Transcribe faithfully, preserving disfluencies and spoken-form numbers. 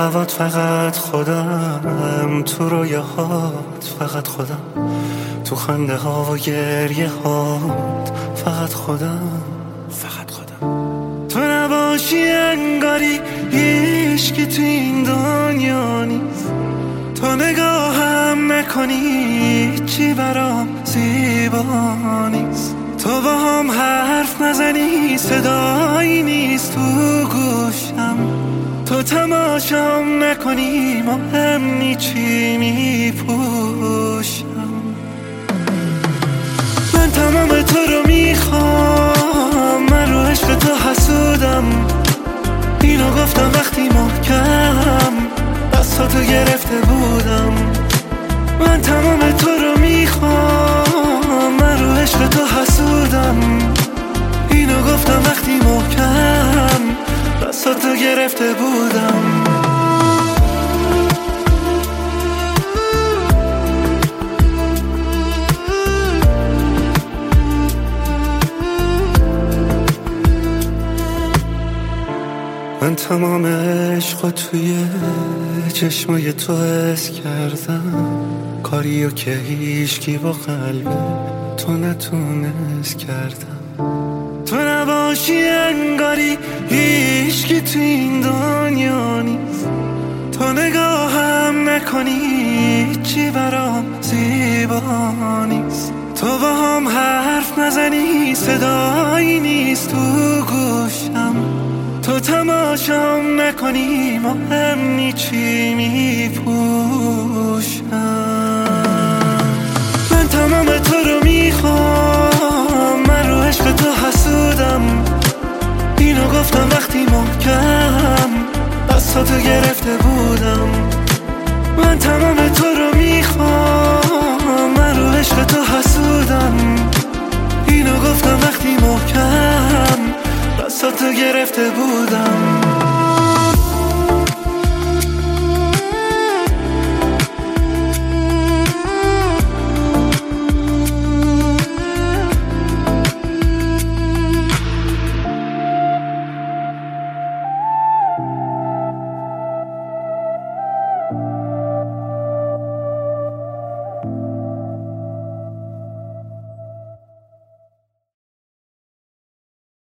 هوات فقط خودم، تو رویاهات فقط خودم، تو خنده ها و گریه هات فقط خودم، فقط خودم. تو نباشی انگاری هیچکی تو این دنیا نیست، تو نگاهم نکنی چی برام زیبا نیست، تو با هم حرف نزنی صدایی نیست تو گوشم، تو تماشام نکنی مهم نی چی میپوشم. من تمام تو رو میخوام، من رو عشق تو حسودم، اینو گفتم وقتی محکم دستاتو گرفته بودم. من تمام تو رو میخوام، من رو عشق تو حسودم، اینو گفتم وقتی محکم دستاتو گرفته بودم. من تمام عشق توی چشمای تو حس کردم، کاریو که هیچکی با قلب تو نتونست کردم. تو نباشی انگاری هیچکی تو این دنیا نیست، تو نگاهم نکنی چی برام زیبا نیست، تو با هم حرف نزنی صدایی نیست تو گوشم، تو تماشام نکنی مهم نی چی میپوشم. من تمام تو رو میخوام، من رو عشق تو حسودم، اینو گفتم وقتی محکم دستاتو گرفته بودم. من تمام تو رو میخوام، من رو عشق تو حسودم، اینو گفتم وقتی محکم دستاتو گرفته بودم.